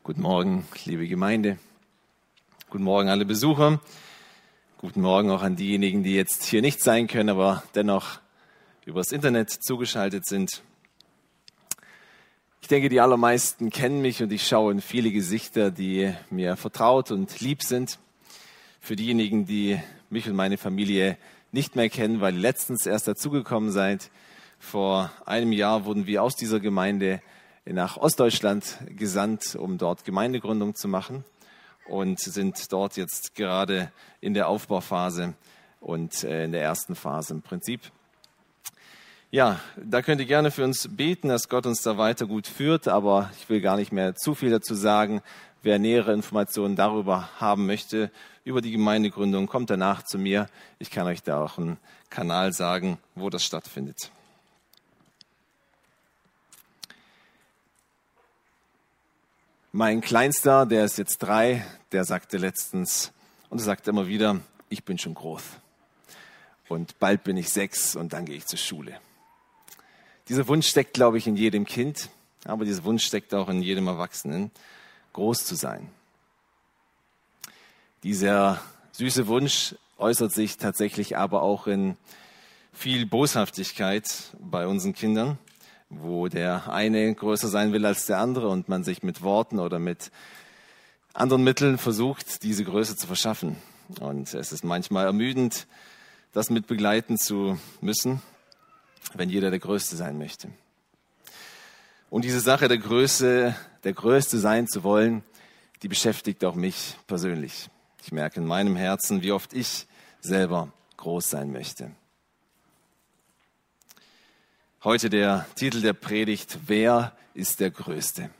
Guten Morgen, liebe Gemeinde. Guten Morgen, alle Besucher. Guten Morgen auch an diejenigen, die jetzt hier nicht sein können, aber dennoch übers Internet zugeschaltet sind. Ich denke, die allermeisten kennen mich und ich schaue in viele Gesichter, die mir vertraut und lieb sind. Für diejenigen, die mich und meine Familie nicht mehr kennen, weil ihr letztens erst dazugekommen seid, vor einem Jahr wurden wir aus dieser Gemeinde nach Ostdeutschland gesandt, um dort Gemeindegründung zu machen und sind dort jetzt gerade in der Aufbauphase und in der ersten Phase im Prinzip. Ja, da könnt ihr gerne für uns beten, dass Gott uns da weiter gut führt, aber ich will gar nicht mehr zu viel dazu sagen. Wer nähere Informationen darüber haben möchte, über die Gemeindegründung, kommt danach zu mir. Ich kann euch da auch einen Kanal sagen, wo das stattfindet. Mein Kleinster, der ist jetzt 3, der sagte letztens und er sagt immer wieder, ich bin schon groß und bald bin ich 6 und dann gehe ich zur Schule. Dieser Wunsch steckt, glaube ich, in jedem Kind, aber dieser Wunsch steckt auch in jedem Erwachsenen, groß zu sein. Dieser süße Wunsch äußert sich tatsächlich aber auch in viel Boshaftigkeit bei unseren Kindern, wo der eine größer sein will als der andere und man sich mit Worten oder mit anderen Mitteln versucht, diese Größe zu verschaffen. Und es ist manchmal ermüdend, das mit begleiten zu müssen, wenn jeder der Größte sein möchte. Und diese Sache der Größe, der Größte sein zu wollen, die beschäftigt auch mich persönlich. Ich merke in meinem Herzen, wie oft ich selber groß sein möchte. Heute der Titel der Predigt, wer ist der Größte?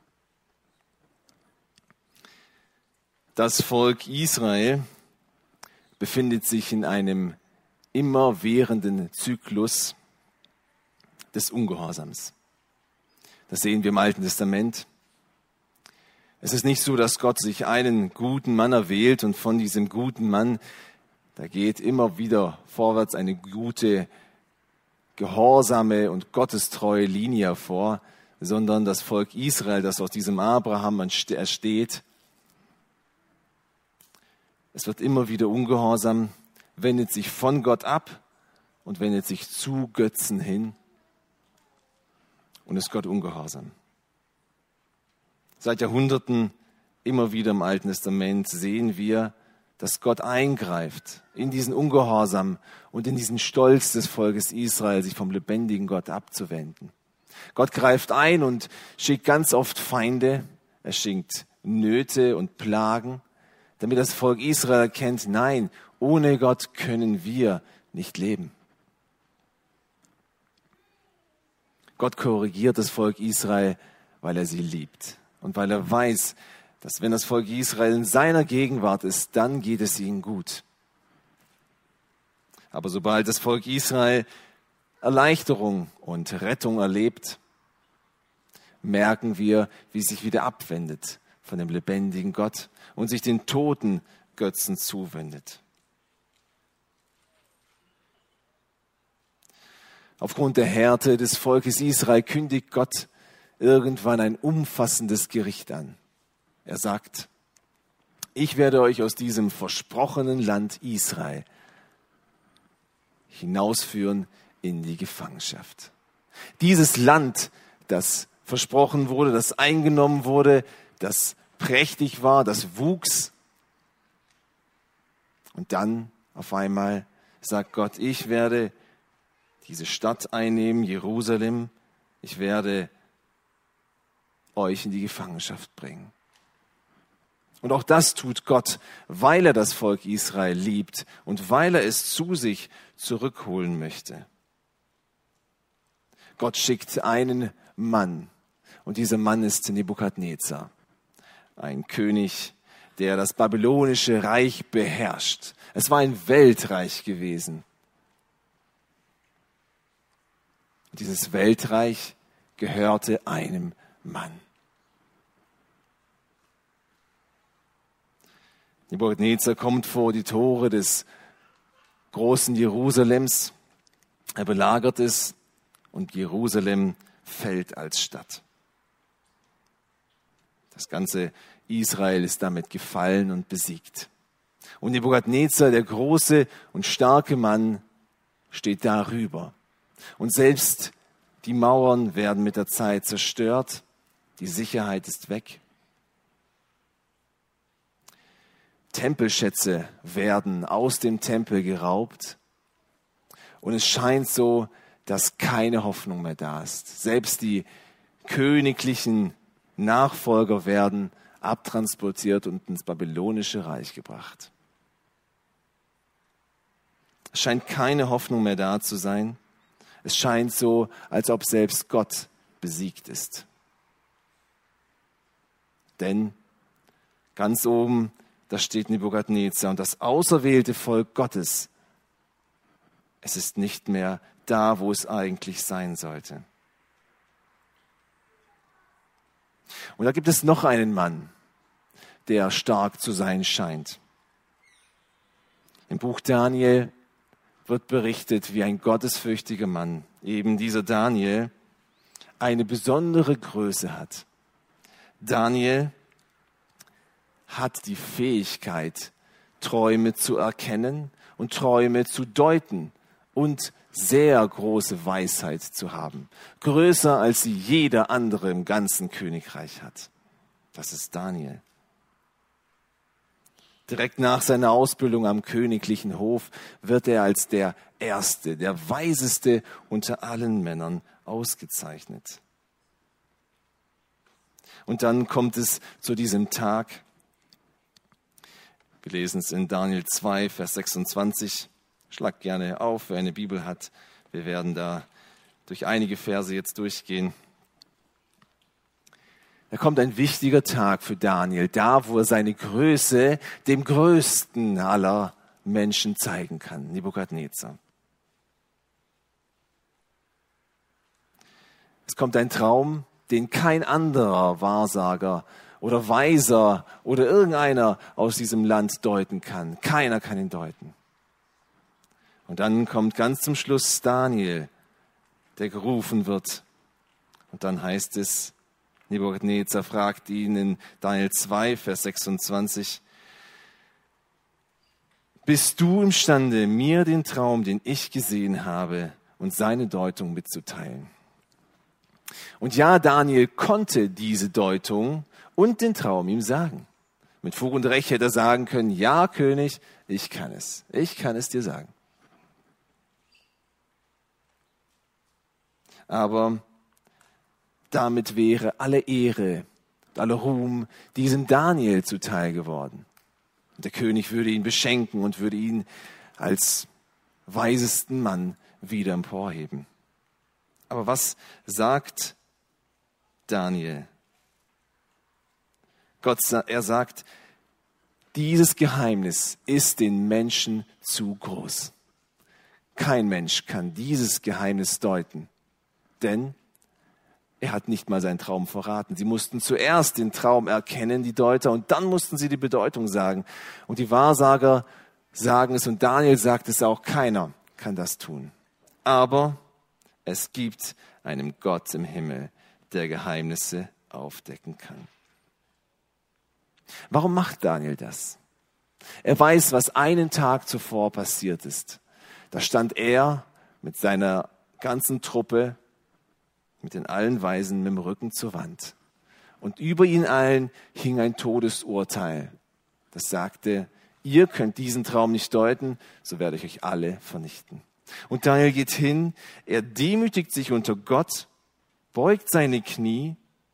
Das Volk Israel befindet sich in einem immerwährenden Zyklus des Ungehorsams. Das sehen wir im Alten Testament. Es ist nicht so, dass Gott sich einen guten Mann erwählt und von diesem guten Mann, da geht immer wieder vorwärts eine gute, gehorsame und gottestreue Linie hervor, sondern das Volk Israel, das aus diesem Abraham entsteht, es wird immer wieder ungehorsam, wendet sich von Gott ab und wendet sich zu Götzen hin und ist Gott ungehorsam. Seit Jahrhunderten, immer wieder im Alten Testament, sehen wir, dass Gott eingreift in diesen Ungehorsam und in diesen Stolz des Volkes Israel, sich vom lebendigen Gott abzuwenden. Gott greift ein und schickt ganz oft Feinde, er schickt Nöte und Plagen, damit das Volk Israel erkennt, nein, ohne Gott können wir nicht leben. Gott korrigiert das Volk Israel, weil er sie liebt und weil er weiß, dass wenn das Volk Israel in seiner Gegenwart ist, dann geht es ihnen gut. Aber sobald das Volk Israel Erleichterung und Rettung erlebt, merken wir, wie es sich wieder abwendet von dem lebendigen Gott und sich den toten Götzen zuwendet. Aufgrund der Härte des Volkes Israel kündigt Gott irgendwann ein umfassendes Gericht an. Er sagt, ich werde euch aus diesem versprochenen Land Israel hinausführen in die Gefangenschaft. Dieses Land, das versprochen wurde, das eingenommen wurde, das prächtig war, das wuchs. Und dann auf einmal sagt Gott, ich werde diese Stadt einnehmen, Jerusalem, ich werde euch in die Gefangenschaft bringen. Und auch das tut Gott, weil er das Volk Israel liebt und weil er es zu sich zurückholen möchte. Gott schickt einen Mann und dieser Mann ist Nebukadnezar, ein König, der das babylonische Reich beherrscht. Es war ein Weltreich gewesen. Und dieses Weltreich gehörte einem Mann. Nebukadnezar kommt vor die Tore des großen Jerusalems. Er belagert es und Jerusalem fällt als Stadt. Das ganze Israel ist damit gefallen und besiegt. Und Nebukadnezar, der große und starke Mann, steht darüber. Und selbst die Mauern werden mit der Zeit zerstört. Die Sicherheit ist weg. Tempelschätze werden aus dem Tempel geraubt. Und es scheint so, dass keine Hoffnung mehr da ist. Selbst die königlichen Nachfolger werden abtransportiert und ins babylonische Reich gebracht. Es scheint keine Hoffnung mehr da zu sein. Es scheint so, als ob selbst Gott besiegt ist. Denn ganz oben, da steht Nebukadnezar und das auserwählte Volk Gottes. Es ist nicht mehr da, wo es eigentlich sein sollte. Und da gibt es noch einen Mann, der stark zu sein scheint. Im Buch Daniel wird berichtet, wie ein gottesfürchtiger Mann, eben dieser Daniel, eine besondere Größe hat. Daniel hat die Fähigkeit, Träume zu erkennen und Träume zu deuten und sehr große Weisheit zu haben. Größer, als sie jeder andere im ganzen Königreich hat. Das ist Daniel. Direkt nach seiner Ausbildung am königlichen Hof wird er als der Erste, der Weiseste unter allen Männern ausgezeichnet. Und dann kommt es zu diesem Tag. Wir lesen es in Daniel 2, Vers 26. Schlag gerne auf, wer eine Bibel hat. Wir werden da durch einige Verse jetzt durchgehen. Da kommt ein wichtiger Tag für Daniel, da wo er seine Größe dem größten aller Menschen zeigen kann, Nebukadnezar. Es kommt ein Traum, den kein anderer Wahrsager oder Weiser oder irgendeiner aus diesem Land deuten kann. Keiner kann ihn deuten. Und dann kommt ganz zum Schluss Daniel, der gerufen wird. Und dann heißt es, Nebukadnezar fragt ihn in Daniel 2, Vers 26, bist du imstande, mir den Traum, den ich gesehen habe, und seine Deutung mitzuteilen? Und ja, Daniel konnte diese Deutung und den Traum ihm sagen. Mit Fug und Recht hätte er sagen können, ja, König, ich kann es. Ich kann es dir sagen. Aber damit wäre alle Ehre und alle Ruhm diesem Daniel zuteil geworden. Und der König würde ihn beschenken und würde ihn als weisesten Mann wieder emporheben. Aber was sagt Daniel? Er sagt, dieses Geheimnis ist den Menschen zu groß. Kein Mensch kann dieses Geheimnis deuten, denn er hat nicht mal seinen Traum verraten. Sie mussten zuerst den Traum erkennen, die Deuter, und dann mussten sie die Bedeutung sagen. Und die Wahrsager sagen es und Daniel sagt es auch, keiner kann das tun. Aber es gibt einen Gott im Himmel, der Geheimnisse aufdecken kann. Warum macht Daniel das? Er weiß, was einen Tag zuvor passiert ist. Da stand er mit seiner ganzen Truppe, mit den allen Weisen, mit dem Rücken zur Wand. Und über ihnen allen hing ein Todesurteil. Das sagte, ihr könnt diesen Traum nicht deuten, so werde ich euch alle vernichten. Und Daniel geht hin, er demütigt sich unter Gott, beugt seine Knie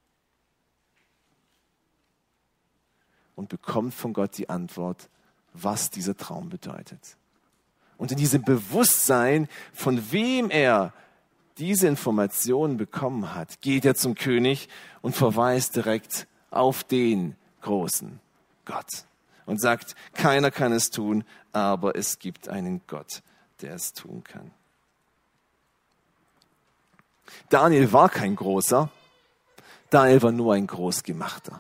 und bekommt von Gott die Antwort, was dieser Traum bedeutet. Und in diesem Bewusstsein, von wem er diese Informationen bekommen hat, geht er zum König und verweist direkt auf den großen Gott und sagt, keiner kann es tun, aber es gibt einen Gott, der es tun kann. Daniel war kein Großer, Daniel war nur ein Großgemachter.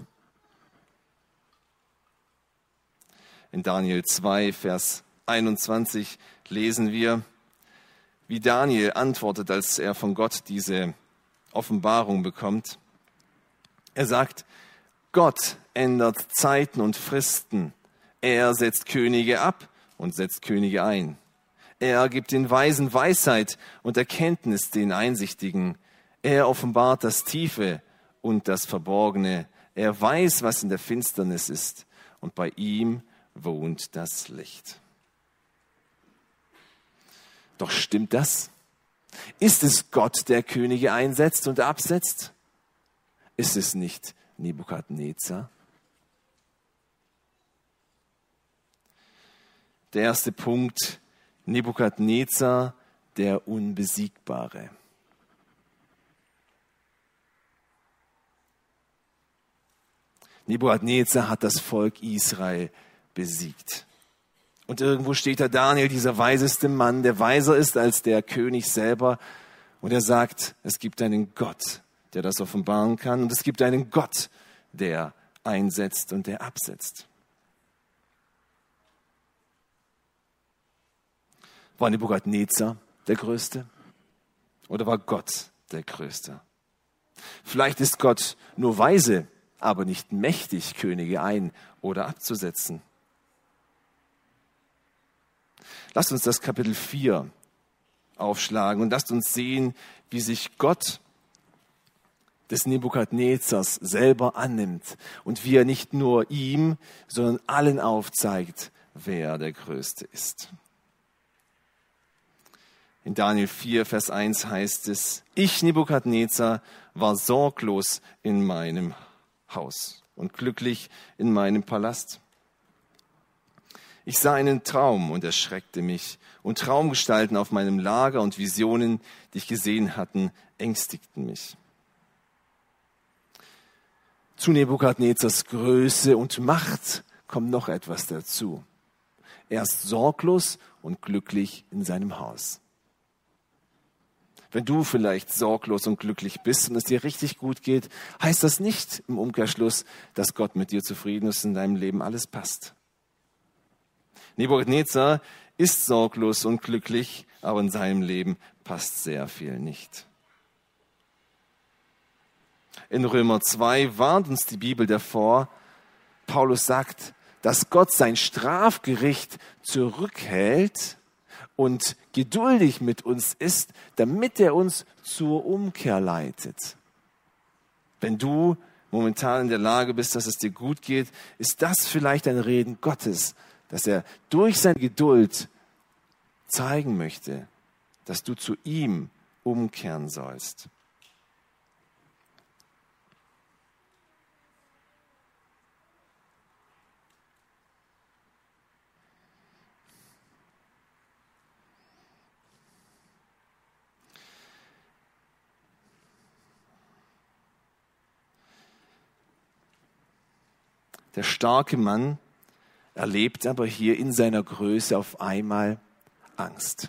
In Daniel 2, Vers 21 lesen wir, wie Daniel antwortet, als er von Gott diese Offenbarung bekommt. Er sagt, Gott ändert Zeiten und Fristen. Er setzt Könige ab und setzt Könige ein. Er gibt den Weisen Weisheit und Erkenntnis den Einsichtigen. Er offenbart das Tiefe und das Verborgene. Er weiß, was in der Finsternis ist, und bei ihm wohnt das Licht. Doch stimmt das? Ist es Gott, der Könige einsetzt und absetzt? Ist es nicht Nebukadnezar? Der erste Punkt: Nebukadnezar, der Unbesiegbare. Nebukadnezar hat das Volk Israel besiegt. Und irgendwo steht da Daniel, dieser weiseste Mann, der weiser ist als der König selber. Und er sagt, es gibt einen Gott, der das offenbaren kann. Und es gibt einen Gott, der einsetzt und der absetzt. War Nebukadnezar der Größte? Oder war Gott der Größte? Vielleicht ist Gott nur weise, aber nicht mächtig, Könige ein- oder abzusetzen. Lasst uns das Kapitel 4 aufschlagen und lasst uns sehen, wie sich Gott des Nebukadnezars selber annimmt und wie er nicht nur ihm, sondern allen aufzeigt, wer der Größte ist. In Daniel 4, Vers 1 heißt es: Ich, Nebukadnezar, war sorglos in meinem Haus und glücklich in meinem Palast. Ich sah einen Traum und erschreckte mich, und Traumgestalten auf meinem Lager und Visionen, die ich gesehen hatte, ängstigten mich. Zu Nebukadnezars Größe und Macht kommt noch etwas dazu. Er ist sorglos und glücklich in seinem Haus. Wenn du vielleicht sorglos und glücklich bist und es dir richtig gut geht, heißt das nicht im Umkehrschluss, dass Gott mit dir zufrieden ist und in deinem Leben alles passt. Nebukadnezar ist sorglos und glücklich, aber in seinem Leben passt sehr viel nicht. In Römer 2 warnt uns die Bibel davor. Paulus sagt, dass Gott sein Strafgericht zurückhält und geduldig mit uns ist, damit er uns zur Umkehr leitet. Wenn du momentan in der Lage bist, dass es dir gut geht, ist das vielleicht ein Reden Gottes, dass er durch seine Geduld zeigen möchte, dass du zu ihm umkehren sollst. Der starke Mann erlebt aber hier in seiner Größe auf einmal Angst.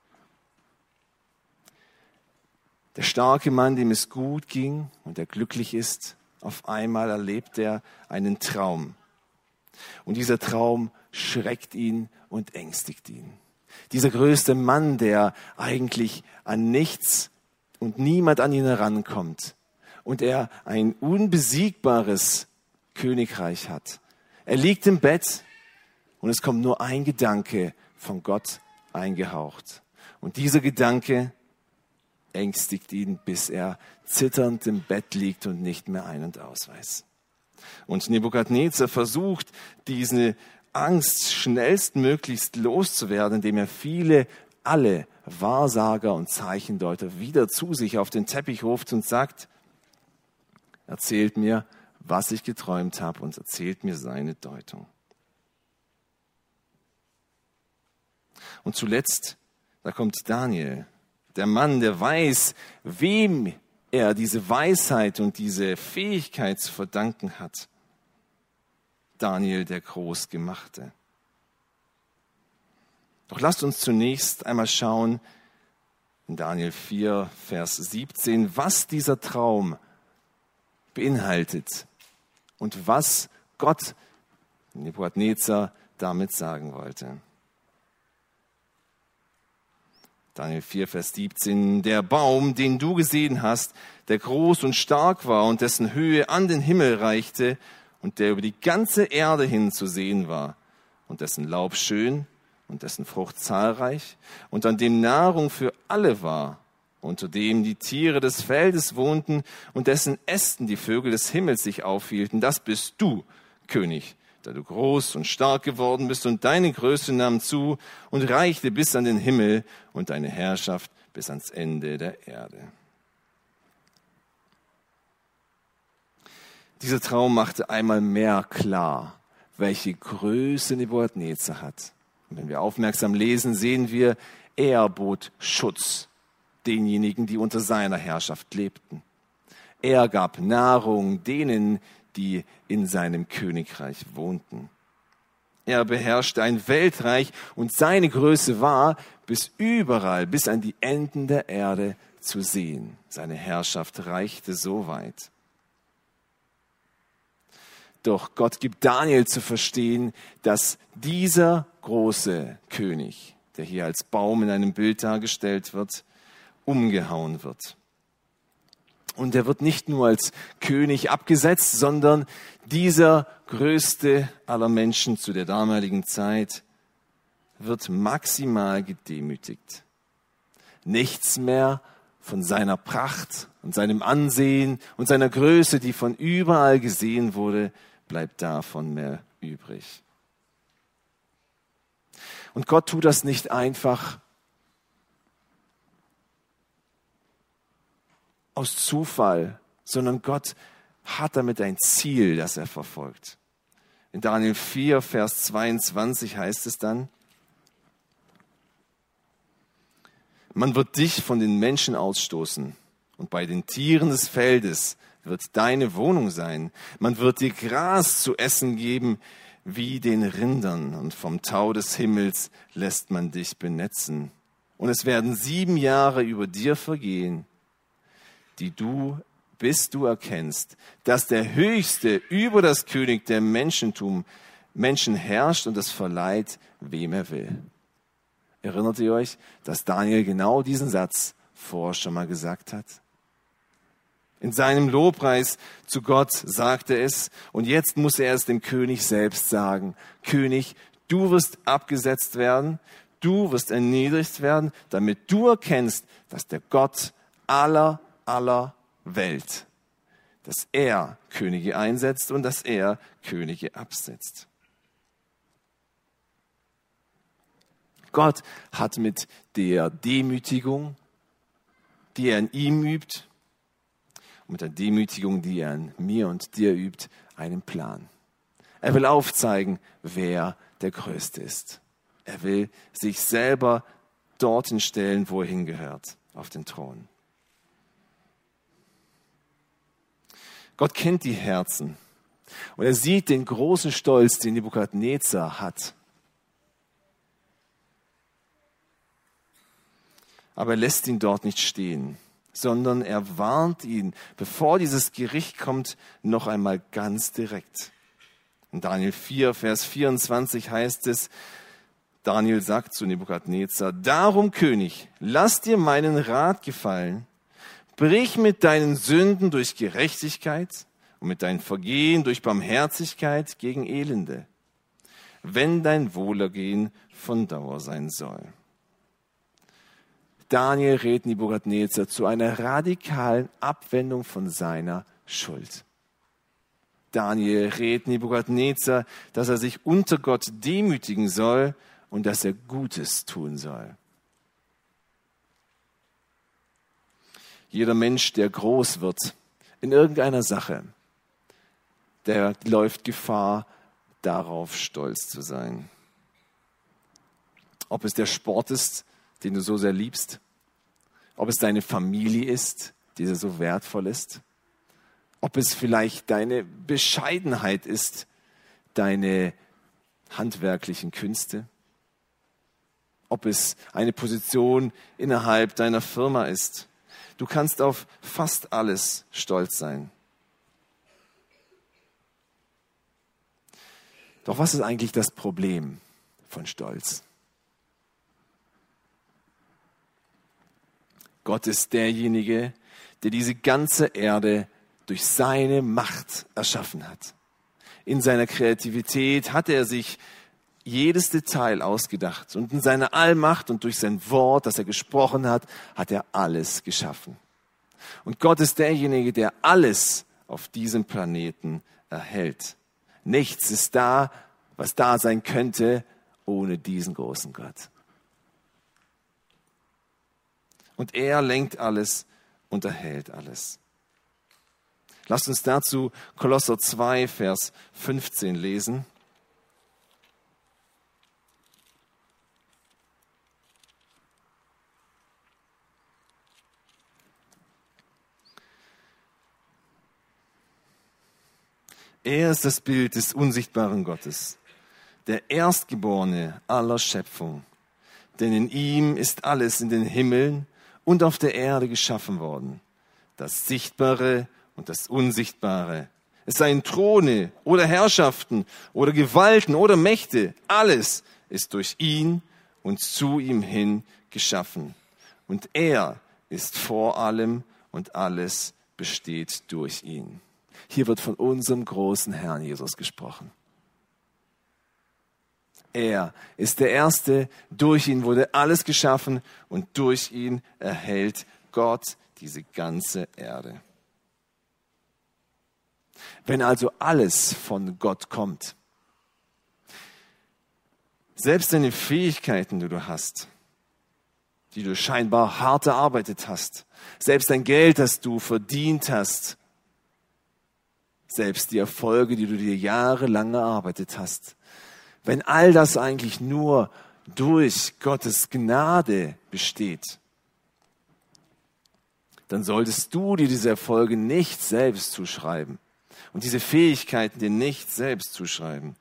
Der starke Mann, dem es gut ging und der glücklich ist, auf einmal erlebt er einen Traum. Und dieser Traum schreckt ihn und ängstigt ihn. Dieser größte Mann, der eigentlich an nichts und niemand an ihn herankommt und er ein unbesiegbares Königreich hat. Er liegt im Bett und es kommt nur ein Gedanke von Gott eingehaucht. Und dieser Gedanke ängstigt ihn, bis er zitternd im Bett liegt und nicht mehr ein- und aus weiß. Und Nebukadnezar versucht, diese Angst schnellstmöglichst loszuwerden, indem er alle Wahrsager und Zeichendeuter wieder zu sich auf den Teppich ruft und sagt, erzählt mir, was ich geträumt habe, und erzählt mir seine Deutung. Und zuletzt, da kommt Daniel, der Mann, der weiß, wem er diese Weisheit und diese Fähigkeit zu verdanken hat. Daniel, der Großgemachte. Doch lasst uns zunächst einmal schauen, in Daniel 4, Vers 17, was dieser Traum beinhaltet und was Gott Nebukadnezar damit sagen wollte. Daniel 4, Vers 17. Der Baum, den du gesehen hast, der groß und stark war und dessen Höhe an den Himmel reichte und der über die ganze Erde hin zu sehen war und dessen Laub schön und dessen Frucht zahlreich und an dem Nahrung für alle war, unter dem die Tiere des Feldes wohnten und dessen Ästen die Vögel des Himmels sich aufhielten, das bist du, König, da du groß und stark geworden bist und deine Größe nahm zu und reichte bis an den Himmel und deine Herrschaft bis ans Ende der Erde. Dieser Traum machte einmal mehr klar, welche Größe Nebukadnezar hat. Und wenn wir aufmerksam lesen, sehen wir, er bot Schutz denjenigen, die unter seiner Herrschaft lebten. Er gab Nahrung denen, die in seinem Königreich wohnten. Er beherrschte ein Weltreich und seine Größe war bis überall, bis an die Enden der Erde zu sehen. Seine Herrschaft reichte so weit. Doch Gott gibt Daniel zu verstehen, dass dieser große König, der hier als Baum in einem Bild dargestellt wird, umgehauen wird. Und er wird nicht nur als König abgesetzt, sondern dieser größte aller Menschen zu der damaligen Zeit wird maximal gedemütigt. Nichts mehr von seiner Pracht und seinem Ansehen und seiner Größe, die von überall gesehen wurde, bleibt davon mehr übrig. Und Gott tut das nicht einfach aus Zufall, sondern Gott hat damit ein Ziel, das er verfolgt. In Daniel 4, Vers 22 heißt es dann, man wird dich von den Menschen ausstoßen und bei den Tieren des Feldes wird deine Wohnung sein. Man wird dir Gras zu essen geben wie den Rindern und vom Tau des Himmels lässt man dich benetzen. Und es werden 7 Jahre über dir vergehen, bis du erkennst, dass der Höchste über das König der Menschen herrscht und es verleiht, wem er will. Erinnert ihr euch, dass Daniel genau diesen Satz vorher schon mal gesagt hat? In seinem Lobpreis zu Gott sagte er es und jetzt muss er es dem König selbst sagen. König, du wirst abgesetzt werden, du wirst erniedrigt werden, damit du erkennst, dass der Gott aller Welt, dass er Könige einsetzt und dass er Könige absetzt. Gott hat mit der Demütigung, die er in ihm übt, und mit der Demütigung, die er in mir und dir übt, einen Plan. Er will aufzeigen, wer der Größte ist. Er will sich selber dorthin stellen, wo er hingehört, auf den Thron. Gott kennt die Herzen und er sieht den großen Stolz, den Nebukadnezar hat. Aber er lässt ihn dort nicht stehen, sondern er warnt ihn, bevor dieses Gericht kommt, noch einmal ganz direkt. In Daniel 4, Vers 24 heißt es, Daniel sagt zu Nebukadnezar, darum König, lass dir meinen Rat gefallen, brich mit deinen Sünden durch Gerechtigkeit und mit deinen Vergehen durch Barmherzigkeit gegen Elende, wenn dein Wohlergehen von Dauer sein soll. Daniel rät Nebukadnezar zu einer radikalen Abwendung von seiner Schuld. Daniel rät Nebukadnezar, dass er sich unter Gott demütigen soll und dass er Gutes tun soll. Jeder Mensch, der groß wird in irgendeiner Sache, der läuft Gefahr, darauf stolz zu sein. Ob es der Sport ist, den du so sehr liebst, ob es deine Familie ist, die dir so wertvoll ist, ob es vielleicht deine Bescheidenheit ist, deine handwerklichen Künste, ob es eine Position innerhalb deiner Firma ist. Du kannst auf fast alles stolz sein. Doch was ist eigentlich das Problem von Stolz? Gott ist derjenige, der diese ganze Erde durch seine Macht erschaffen hat. In seiner Kreativität hat er sich jedes Detail ausgedacht und in seiner Allmacht und durch sein Wort, das er gesprochen hat, hat er alles geschaffen. Und Gott ist derjenige, der alles auf diesem Planeten erhält. Nichts ist da, was da sein könnte, ohne diesen großen Gott. Und er lenkt alles und erhält alles. Lasst uns dazu Kolosser 2, Vers 15 lesen. Er ist das Bild des unsichtbaren Gottes, der Erstgeborene aller Schöpfung. Denn in ihm ist alles in den Himmeln und auf der Erde geschaffen worden, das Sichtbare und das Unsichtbare. Es seien Throne oder Herrschaften oder Gewalten oder Mächte, alles ist durch ihn und zu ihm hin geschaffen. Und er ist vor allem und alles besteht durch ihn. Hier wird von unserem großen Herrn Jesus gesprochen. Er ist der Erste, durch ihn wurde alles geschaffen und durch ihn erhält Gott diese ganze Erde. Wenn also alles von Gott kommt, selbst deine Fähigkeiten, die du hast, die du scheinbar hart erarbeitet hast, selbst dein Geld, das du verdient hast, selbst die Erfolge, die du dir jahrelang erarbeitet hast, wenn all das eigentlich nur durch Gottes Gnade besteht, dann solltest du dir diese Erfolge nicht selbst zuschreiben und diese Fähigkeiten dir nicht selbst zuschreiben.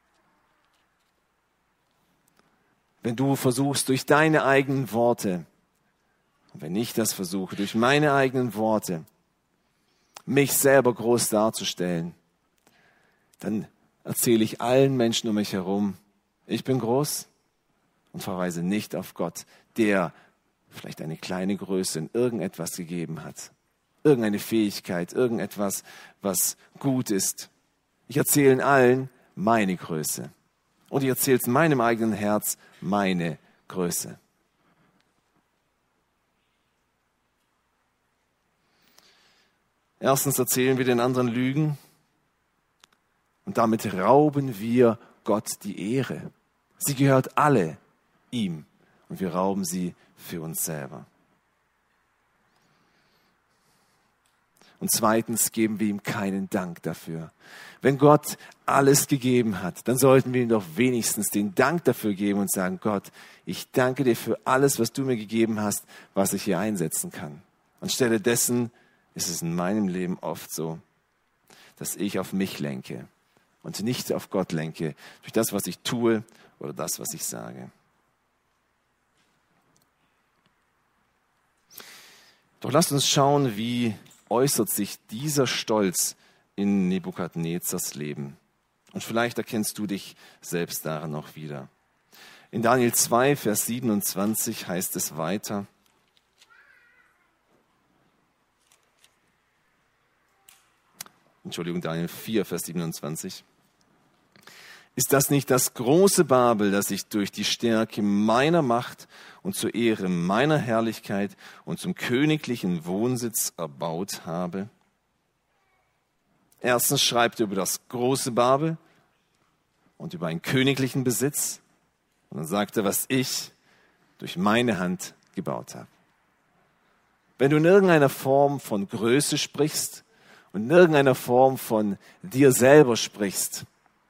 Wenn du versuchst, durch deine eigenen Worte, und wenn ich das versuche, durch meine eigenen Worte, mich selber groß darzustellen, dann erzähle ich allen Menschen um mich herum, ich bin groß und verweise nicht auf Gott, der vielleicht eine kleine Größe in irgendetwas gegeben hat, irgendeine Fähigkeit, irgendetwas, was gut ist. Ich erzähle allen meine Größe und ich erzähle es in meinem eigenen Herz meine Größe. Erstens erzählen wir den anderen Lügen und damit rauben wir Gott die Ehre. Sie gehört alle ihm und wir rauben sie für uns selber. Und zweitens geben wir ihm keinen Dank dafür. Wenn Gott alles gegeben hat, dann sollten wir ihm doch wenigstens den Dank dafür geben und sagen, Gott, ich danke dir für alles, was du mir gegeben hast, was ich hier einsetzen kann. Anstelle dessen ist es in meinem Leben oft so, dass ich auf mich lenke und nicht auf Gott lenke, durch das, was ich tue oder das, was ich sage. Doch lasst uns schauen, wie äußert sich dieser Stolz in Nebukadnezars Leben. Und vielleicht erkennst du dich selbst darin noch wieder. In Daniel 2, Vers 27 heißt es weiter, Daniel 4, Vers 27. Ist das nicht das große Babel, das ich durch die Stärke meiner Macht und zur Ehre meiner Herrlichkeit und zum königlichen Wohnsitz erbaut habe? Erstens schreibt er über das große Babel und über einen königlichen Besitz. Und dann sagt er, was ich durch meine Hand gebaut habe. Wenn du in irgendeiner Form von Größe sprichst, und in irgendeiner Form von dir selber sprichst,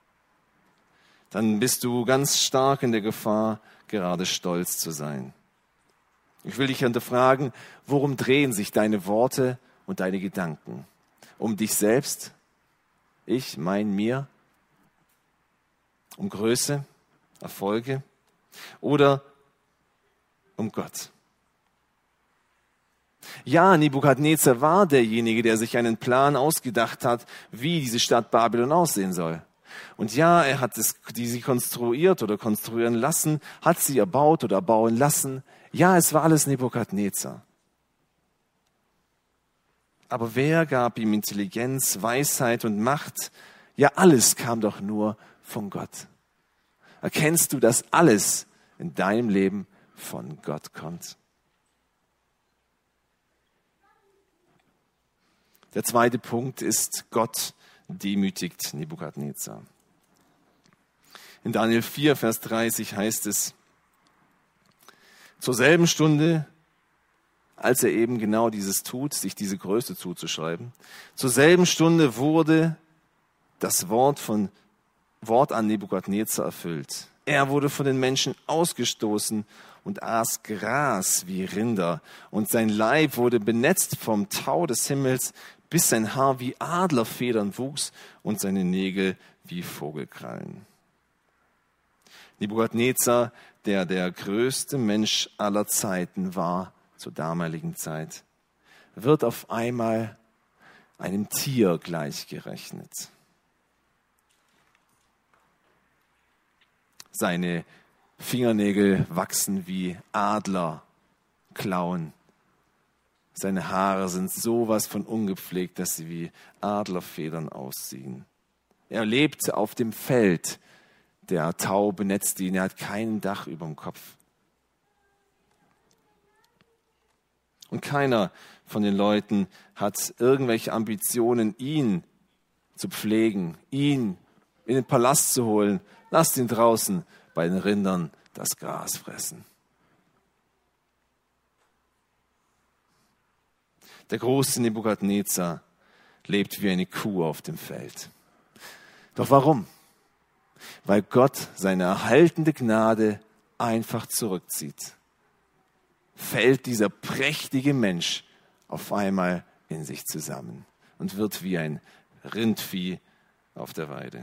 dann bist du ganz stark in der Gefahr, gerade stolz zu sein. Ich will dich hinterfragen, worum drehen sich deine Worte und deine Gedanken? Um dich selbst? Ich, mein, mir? Um Größe, Erfolge? Oder um Gott? Ja, Nebukadnezar war derjenige, der sich einen Plan ausgedacht hat, wie diese Stadt Babylon aussehen soll. Und ja, er hat sie konstruiert oder konstruieren lassen, hat sie erbaut oder erbauen lassen. Ja, es war alles Nebukadnezar. Aber wer gab ihm Intelligenz, Weisheit und Macht? Ja, alles kam doch nur von Gott. Erkennst du, dass alles in deinem Leben von Gott kommt? Der zweite Punkt ist, Gott demütigt Nebukadnezar. In Daniel 4, Vers 30 heißt es, zur selben Stunde, als er eben genau dieses tut, sich diese Größe zuzuschreiben, zur selben Stunde wurde das Wort an Nebukadnezar erfüllt. Er wurde von den Menschen ausgestoßen und aß Gras wie Rinder, und sein Leib wurde benetzt vom Tau des Himmels, bis sein Haar wie Adlerfedern wuchs und seine Nägel wie Vogelkrallen. Nebukadnezar, der größte Mensch aller Zeiten war zur damaligen Zeit, wird auf einmal einem Tier gleichgerechnet. Seine Fingernägel wachsen wie Adlerklauen. Seine Haare sind sowas von ungepflegt, dass sie wie Adlerfedern aussehen. Er lebt auf dem Feld. Der Tau benetzt ihn, er hat kein Dach über dem Kopf. Und keiner von den Leuten hat irgendwelche Ambitionen, ihn zu pflegen, ihn in den Palast zu holen. Lasst ihn draußen bei den Rindern das Gras fressen. Der große Nebukadnezar lebt wie eine Kuh auf dem Feld. Doch warum? Weil Gott seine erhaltende Gnade einfach zurückzieht. Fällt dieser prächtige Mensch auf einmal in sich zusammen und wird wie ein Rindvieh auf der Weide.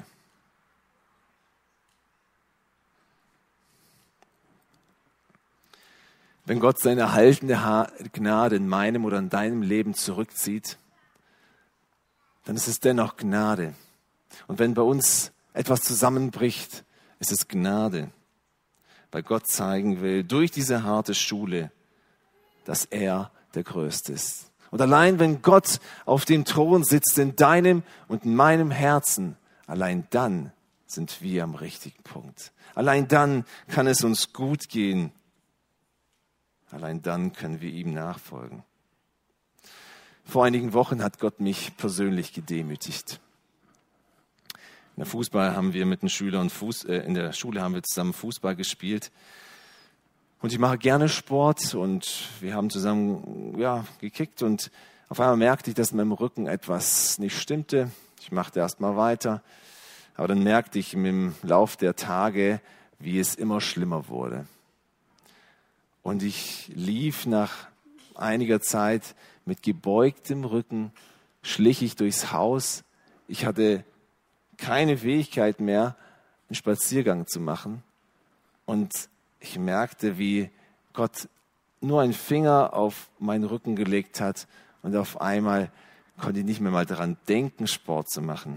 Wenn Gott seine erhaltende Gnade in meinem oder in deinem Leben zurückzieht, dann ist es dennoch Gnade. Und wenn bei uns etwas zusammenbricht, ist es Gnade, weil Gott zeigen will, durch diese harte Schule, dass er der Größte ist. Und allein wenn Gott auf dem Thron sitzt in deinem und in meinem Herzen, allein dann sind wir am richtigen Punkt. Allein dann kann es uns gut gehen. Allein dann können wir ihm nachfolgen. Vor einigen Wochen hat Gott mich persönlich gedemütigt. In der Fußball haben wir mit den Schülern in der Schule haben wir zusammen Fußball gespielt. Und ich mache gerne Sport und wir haben zusammen gekickt und auf einmal merkte ich, dass in meinem Rücken etwas nicht stimmte. Ich machte erst mal weiter, aber dann merkte ich im Lauf der Tage, wie es immer schlimmer wurde. Und ich lief nach einiger Zeit mit gebeugtem Rücken, schlich ich durchs Haus. Ich hatte keine Fähigkeit mehr, einen Spaziergang zu machen. Und ich merkte, wie Gott nur einen Finger auf meinen Rücken gelegt hat. Und auf einmal konnte ich nicht mehr mal daran denken, Sport zu machen.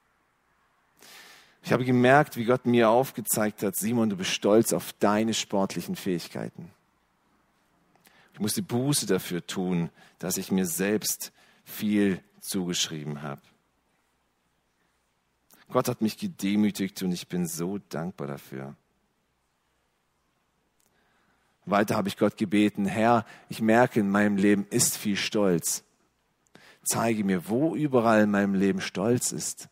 Ich habe gemerkt, wie Gott mir aufgezeigt hat, Simon, du bist stolz auf deine sportlichen Fähigkeiten. Ich musste Buße dafür tun, dass ich mir selbst viel zugeschrieben habe. Gott hat mich gedemütigt und ich bin so dankbar dafür. Weiter habe ich Gott gebeten, Herr, ich merke, in meinem Leben ist viel Stolz. Zeige mir, wo überall in meinem Leben Stolz ist.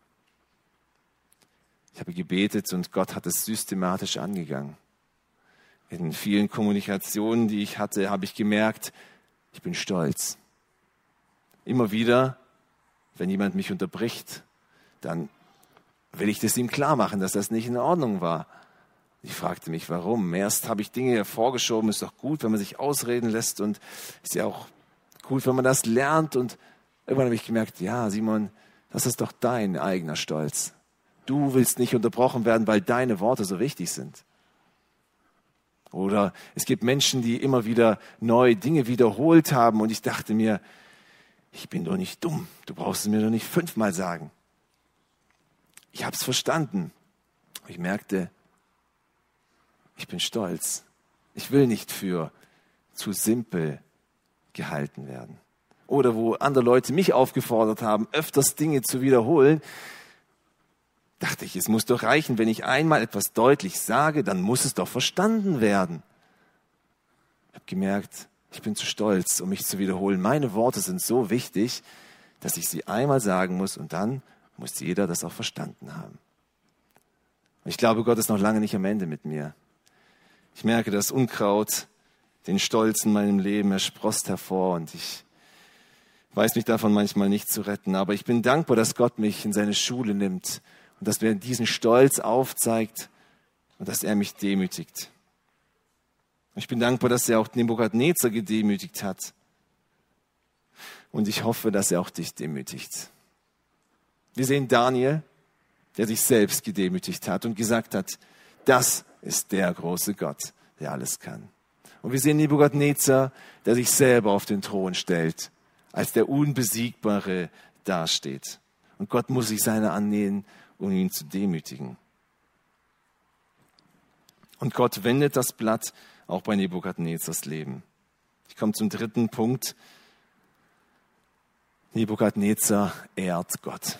Ich habe gebetet und Gott hat es systematisch angegangen. In vielen Kommunikationen, die ich hatte, habe ich gemerkt, ich bin stolz. Immer wieder, wenn jemand mich unterbricht, dann will ich das ihm klar machen, dass das nicht in Ordnung war. Ich fragte mich, warum. Erst habe ich Dinge hervorgeschoben, ist doch gut, wenn man sich ausreden lässt und ist ja auch gut, wenn man das lernt. Und irgendwann habe ich gemerkt, ja, Simon, das ist doch dein eigener Stolz. Du willst nicht unterbrochen werden, weil deine Worte so wichtig sind. Oder es gibt Menschen, die immer wieder neue Dinge wiederholt haben und ich dachte mir, ich bin doch nicht dumm, du brauchst es mir doch nicht 5-mal sagen. Ich habe es verstanden. Ich merkte, ich bin stolz. Ich will nicht für zu simpel gehalten werden. oder wo andere Leute mich aufgefordert haben, öfters Dinge zu wiederholen, dachte ich, es muss doch reichen, wenn ich einmal etwas deutlich sage, dann muss es doch verstanden werden. Ich habe gemerkt, ich bin zu stolz, um mich zu wiederholen. Meine Worte sind so wichtig, dass ich sie einmal sagen muss und dann muss jeder das auch verstanden haben. Und ich glaube, Gott ist noch lange nicht am Ende mit mir. Ich merke, das Unkraut, den Stolz in meinem Leben, er sproßt hervor und ich weiß mich davon manchmal nicht zu retten. Aber ich bin dankbar, dass Gott mich in seine Schule nimmt und dass er diesen Stolz aufzeigt und dass er mich demütigt. Ich bin dankbar, dass er auch Nebukadnezar gedemütigt hat. Und ich hoffe, dass er auch dich demütigt. Wir sehen Daniel, der sich selbst gedemütigt hat und gesagt hat, das ist der große Gott, der alles kann. Und wir sehen Nebukadnezar, der sich selber auf den Thron stellt, als der Unbesiegbare dasteht. Und Gott muss sich seiner annehmen, um ihn zu demütigen. Und Gott wendet das Blatt auch bei Nebukadnezars Leben. Ich komme zum dritten Punkt. Nebukadnezar ehrt Gott.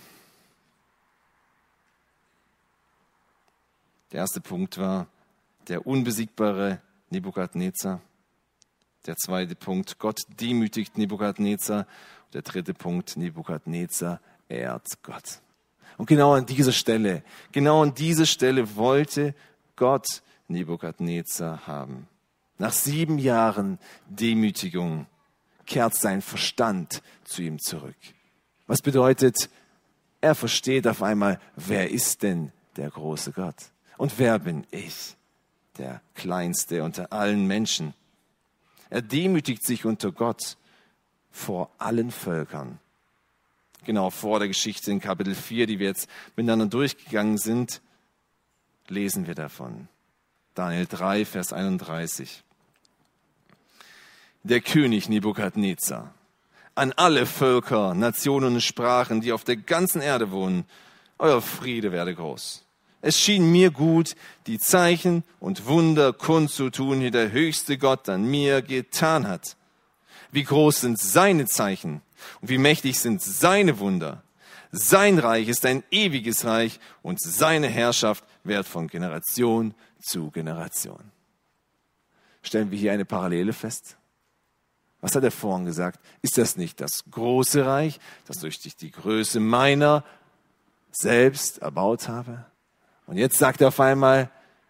Der erste Punkt war der unbesiegbare Nebukadnezar. Der zweite Punkt, Gott demütigt Nebukadnezar. Der dritte Punkt, Nebukadnezar ehrt Gott. Und genau an dieser Stelle wollte Gott Nebukadnezar haben. Nach 7 Jahren Demütigung kehrt sein Verstand zu ihm zurück. Was bedeutet, er versteht auf einmal, wer ist denn der große Gott? Und wer bin ich, der Kleinste unter allen Menschen? Er demütigt sich unter Gott vor allen Völkern. Genau vor der Geschichte in Kapitel 4, die wir jetzt miteinander durchgegangen sind, lesen wir davon. Daniel 3, Vers 31. Der König Nebukadnezar, an alle Völker, Nationen und Sprachen, die auf der ganzen Erde wohnen, euer Friede werde groß. Es schien mir gut, die Zeichen und Wunder kundzutun, die der höchste Gott an mir getan hat. Wie groß sind seine Zeichen und wie mächtig sind seine Wunder. Sein Reich ist ein ewiges Reich und seine Herrschaft währt von Generation zu Generation. Stellen wir hier eine Parallele fest? Was hat er vorhin gesagt? Ist das nicht das große Reich, das durch die Größe meiner selbst erbaut habe? Und jetzt sagt er auf einmal,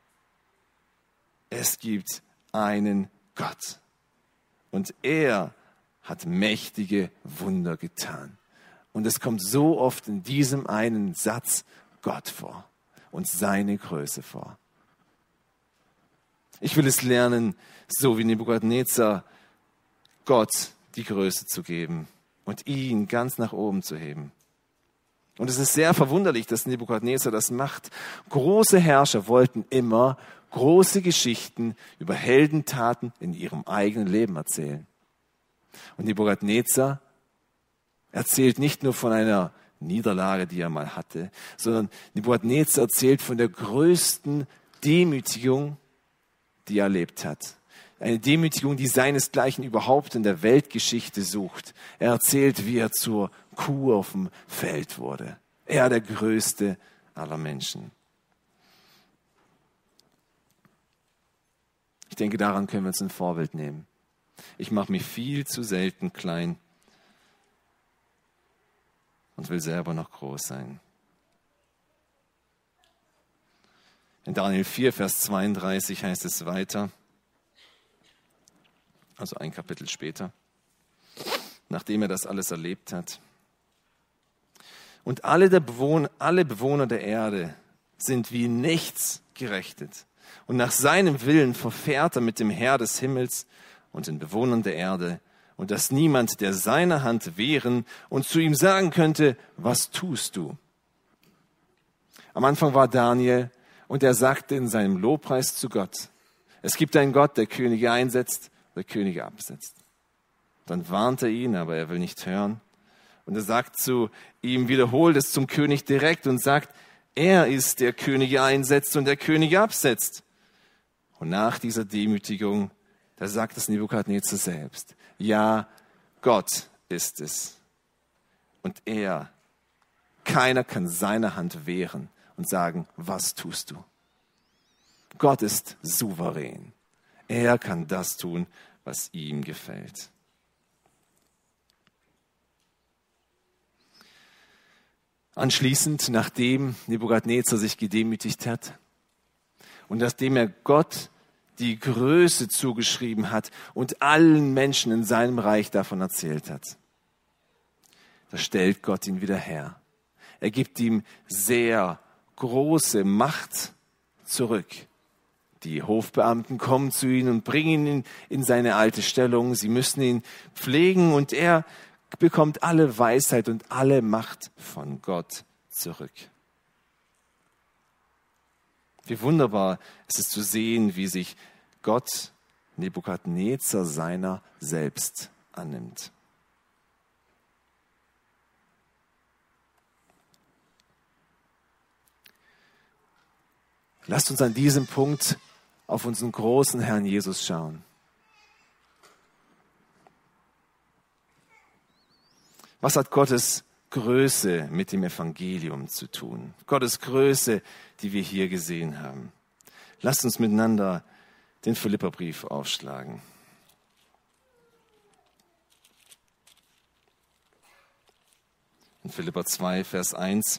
es gibt einen Gott. Und er hat mächtige Wunder getan. Und es kommt so oft in diesem einen Satz Gott vor und seine Größe vor. Ich will es lernen, so wie Nebukadnezar, Gott die Größe zu geben und ihn ganz nach oben zu heben. Und es ist sehr verwunderlich, dass Nebukadnezar das macht. Große Herrscher wollten immer große Geschichten über Heldentaten in ihrem eigenen Leben erzählen. Und Nebukadnezar erzählt nicht nur von einer Niederlage, die er mal hatte, sondern Nebukadnezar erzählt von der größten Demütigung, die er erlebt hat. Eine Demütigung, die seinesgleichen überhaupt in der Weltgeschichte sucht. Er erzählt, wie er zur Kuh auf dem Feld wurde. Er, der größte aller Menschen. Ich denke, daran können wir uns ein Vorbild nehmen. Ich mache mich viel zu selten klein und will selber noch groß sein. In Daniel 4, Vers 32 heißt es weiter, also ein Kapitel später, nachdem er das alles erlebt hat. Und alle Bewohner der Erde sind wie nichts gerechnet. Und nach seinem Willen verfährt er mit dem Heer des Himmels und den Bewohnern der Erde, und dass niemand, der seiner Hand wehren und zu ihm sagen könnte, was tust du? Am Anfang war Daniel, und er sagte in seinem Lobpreis zu Gott, es gibt einen Gott, der Könige einsetzt, der Könige absetzt. Dann warnt er ihn, aber er will nicht hören. Und er sagt zu ihm, wiederholt es zum König direkt und sagt, er ist der Könige einsetzt und der Könige absetzt. Und nach dieser Demütigung, da sagt es Nebukadnezar selbst, ja, Gott ist es. Und keiner kann seine Hand wehren und sagen, was tust du? Gott ist souverän. Er kann das tun, was ihm gefällt. Anschließend, nachdem Nebukadnezar sich gedemütigt hat und nachdem er Gott die Größe zugeschrieben hat und allen Menschen in seinem Reich davon erzählt hat, da stellt Gott ihn wieder her. Er gibt ihm sehr große Macht zurück. Die Hofbeamten kommen zu ihm und bringen ihn in seine alte Stellung. Sie müssen ihn pflegen und er bekommt alle Weisheit und alle Macht von Gott zurück. Wie wunderbar ist es zu sehen, wie sich Gott Nebukadnezar seiner selbst annimmt. Lasst uns an diesem Punkt auf unseren großen Herrn Jesus schauen. Was hat Gottes Größe mit dem Evangelium zu tun? Gottes Größe, die wir hier gesehen haben. Lasst uns miteinander den Philipperbrief aufschlagen. In Philipper 2, Vers 1.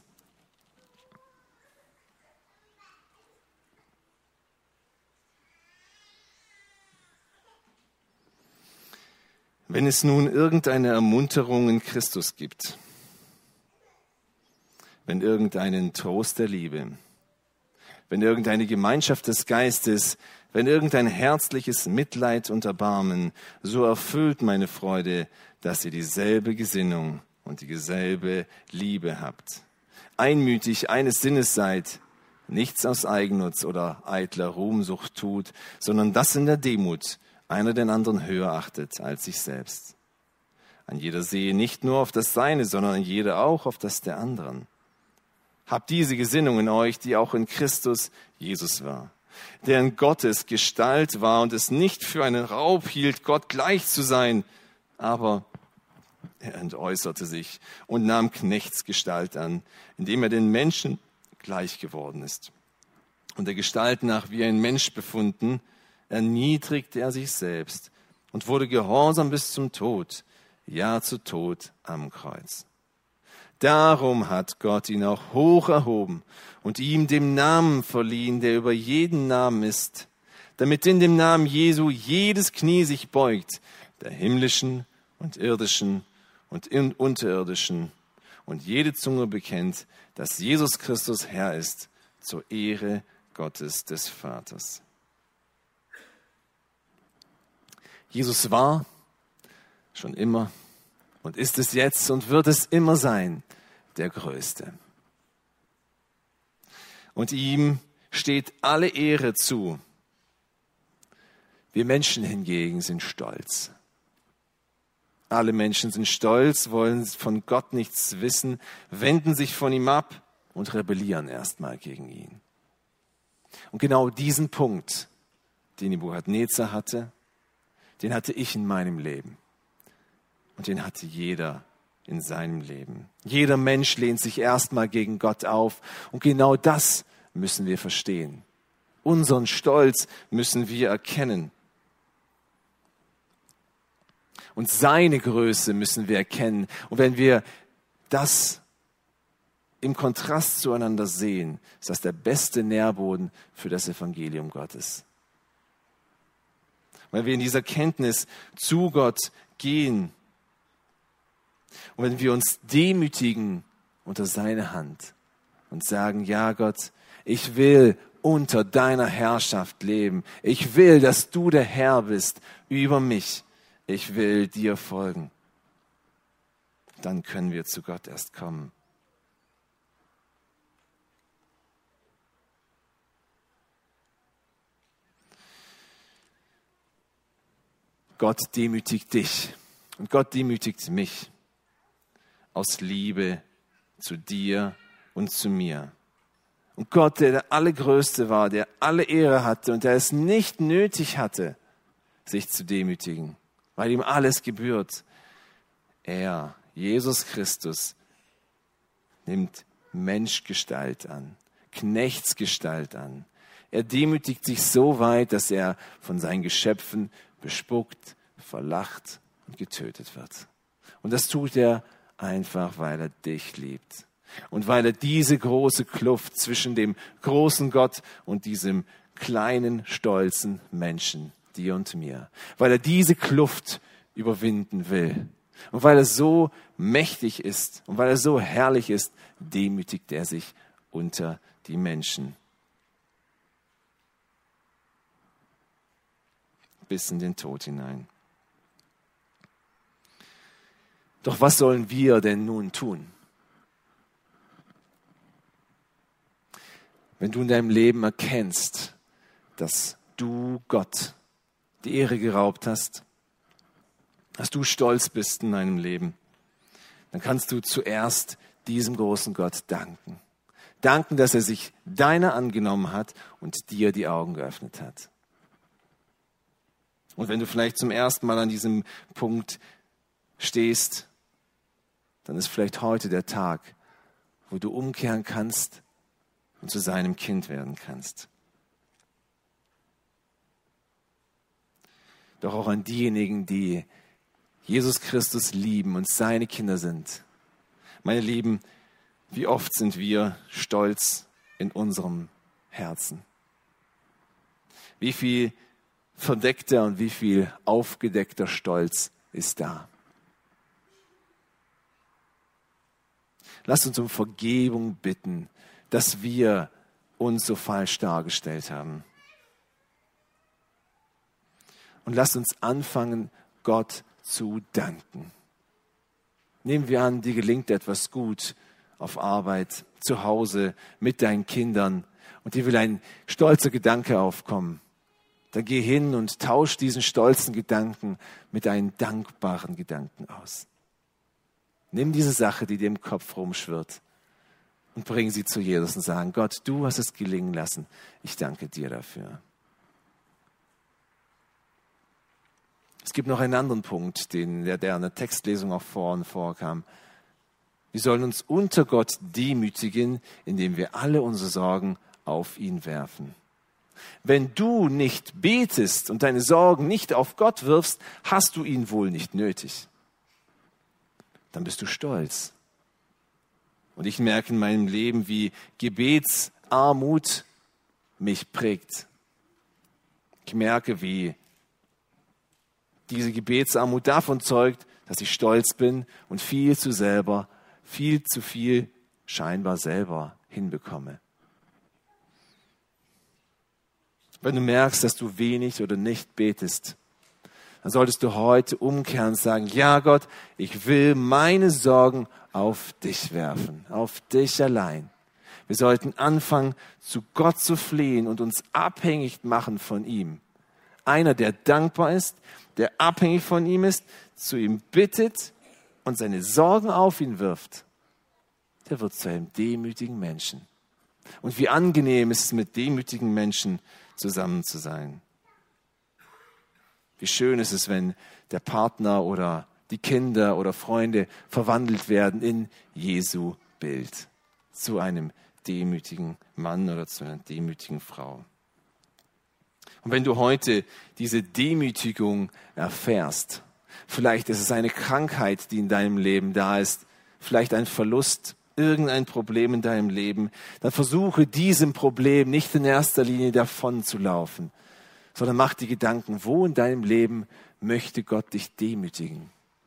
Wenn es nun irgendeine Ermunterung in Christus gibt, wenn irgendeinen Trost der Liebe, wenn irgendeine Gemeinschaft des Geistes, wenn irgendein herzliches Mitleid und Erbarmen, so erfüllt meine Freude, dass ihr dieselbe Gesinnung und dieselbe Liebe habt. Einmütig eines Sinnes seid, nichts aus Eigennutz oder eitler Ruhmsucht tut, sondern das in der Demut einer den anderen höher achtet als sich selbst. Ein jeder sehe nicht nur auf das Seine, sondern ein jeder auch auf das der anderen. Habt diese Gesinnung in euch, die auch in Christus Jesus war, der in Gottes Gestalt war und es nicht für einen Raub hielt, Gott gleich zu sein, aber er entäußerte sich und nahm Knechtsgestalt an, indem er den Menschen gleich geworden ist. Und der Gestalt nach wie ein Mensch befunden, erniedrigte er sich selbst und wurde gehorsam bis zum Tod, ja zu Tod am Kreuz. Darum hat Gott ihn auch hoch erhoben und ihm den Namen verliehen, der über jeden Namen ist, damit in dem Namen Jesu jedes Knie sich beugt, der himmlischen und irdischen und unterirdischen, und jede Zunge bekennt, dass Jesus Christus Herr ist, zur Ehre Gottes des Vaters. Jesus war schon immer und ist es jetzt und wird es immer sein, der Größte. Und ihm steht alle Ehre zu. Wir Menschen hingegen sind stolz. Alle Menschen sind stolz, wollen von Gott nichts wissen, wenden sich von ihm ab und rebellieren erstmal gegen ihn. Und genau diesen Punkt, den Nebukadnezar hatte, den hatte ich in meinem Leben. Und den hatte jeder in seinem Leben. Jeder Mensch lehnt sich erstmal gegen Gott auf. Und genau das müssen wir verstehen. Unseren Stolz müssen wir erkennen. Und seine Größe müssen wir erkennen. Und wenn wir das im Kontrast zueinander sehen, ist das der beste Nährboden für das Evangelium Gottes. Weil wir in dieser Kenntnis zu Gott gehen und wenn wir uns demütigen unter seine Hand und sagen, ja Gott, ich will unter deiner Herrschaft leben. Ich will, dass du der Herr bist über mich. Ich will dir folgen. Dann können wir zu Gott erst kommen. Gott demütigt dich und Gott demütigt mich aus Liebe zu dir und zu mir. Und Gott, der Allergrößte war, der alle Ehre hatte und der es nicht nötig hatte, sich zu demütigen, weil ihm alles gebührt. Er, Jesus Christus, nimmt Menschgestalt an, Knechtsgestalt an. Er demütigt sich so weit, dass er von seinen Geschöpfen bespuckt, verlacht und getötet wird. Und das tut er einfach, weil er dich liebt. Und weil er diese große Kluft zwischen dem großen Gott und diesem kleinen, stolzen Menschen, dir und mir, weil er diese Kluft überwinden will. Und weil er so mächtig ist und weil er so herrlich ist, demütigt er sich unter die Menschen. Bis in den Tod hinein. Doch was sollen wir denn nun tun? Wenn du in deinem Leben erkennst, dass du Gott die Ehre geraubt hast, dass du stolz bist in deinem Leben, dann kannst du zuerst diesem großen Gott danken. Danken, dass er sich deiner angenommen hat und dir die Augen geöffnet hat. Und wenn du vielleicht zum ersten Mal an diesem Punkt stehst, dann ist vielleicht heute der Tag, wo du umkehren kannst und zu seinem Kind werden kannst. Doch auch an diejenigen, die Jesus Christus lieben und seine Kinder sind. Meine Lieben, wie oft sind wir stolz in unserem Herzen? Wie viel verdeckter und wie viel aufgedeckter Stolz ist da? Lasst uns um Vergebung bitten, dass wir uns so falsch dargestellt haben. Und lasst uns anfangen, Gott zu danken. Nehmen wir an, dir gelingt etwas gut auf Arbeit, zu Hause, mit deinen Kindern und dir will ein stolzer Gedanke aufkommen. Dann geh hin und tausch diesen stolzen Gedanken mit einem dankbaren Gedanken aus. Nimm diese Sache, die dir im Kopf rumschwirrt und bring sie zu Jesus und sagen, Gott, du hast es gelingen lassen. Ich danke dir dafür. Es gibt noch einen anderen Punkt, der in der Textlesung auch vorkam. Wir sollen uns unter Gott demütigen, indem wir alle unsere Sorgen auf ihn werfen. Wenn du nicht betest und deine Sorgen nicht auf Gott wirfst, hast du ihn wohl nicht nötig. Dann bist du stolz. Und ich merke in meinem Leben, wie Gebetsarmut mich prägt. Ich merke, wie diese Gebetsarmut davon zeugt, dass ich stolz bin und viel zu viel scheinbar selber hinbekomme. Wenn du merkst, dass du wenig oder nicht betest, dann solltest du heute umkehren und sagen, ja Gott, ich will meine Sorgen auf dich werfen, auf dich allein. Wir sollten anfangen, zu Gott zu flehen und uns abhängig machen von ihm. Einer, der dankbar ist, der abhängig von ihm ist, zu ihm bittet und seine Sorgen auf ihn wirft, der wird zu einem demütigen Menschen. Und wie angenehm ist es, mit demütigen Menschen zusammen zu sein. Wie schön ist es, wenn der Partner oder die Kinder oder Freunde verwandelt werden in Jesu Bild. Zu einem demütigen Mann oder zu einer demütigen Frau. Und wenn du heute diese Demütigung erfährst, vielleicht ist es eine Krankheit, die in deinem Leben da ist, vielleicht ein Verlust, irgendein Problem in deinem Leben, dann versuche diesem Problem nicht in erster Linie davon zu laufen, sondern mach die Gedanken, wo in deinem Leben möchte Gott dich demütigen.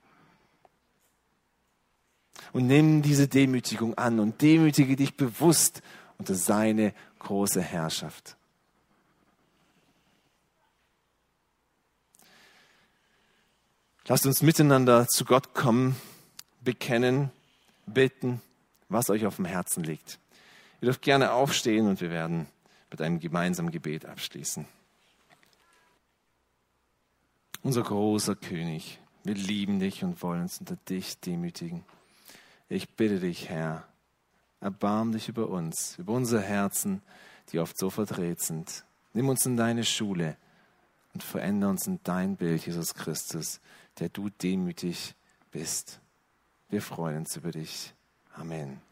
Und nimm diese Demütigung an und demütige dich bewusst unter seine große Herrschaft. Lasst uns miteinander zu Gott kommen, bekennen, bitten, was euch auf dem Herzen liegt. Ihr dürft gerne aufstehen und wir werden mit einem gemeinsamen Gebet abschließen. Unser großer König, wir lieben dich und wollen uns unter dich demütigen. Ich bitte dich, Herr, erbarm dich über uns, über unsere Herzen, die oft so verdreht sind. Nimm uns in deine Schule und verändere uns in dein Bild, Jesus Christus, der du demütig bist. Wir freuen uns über dich. Amen.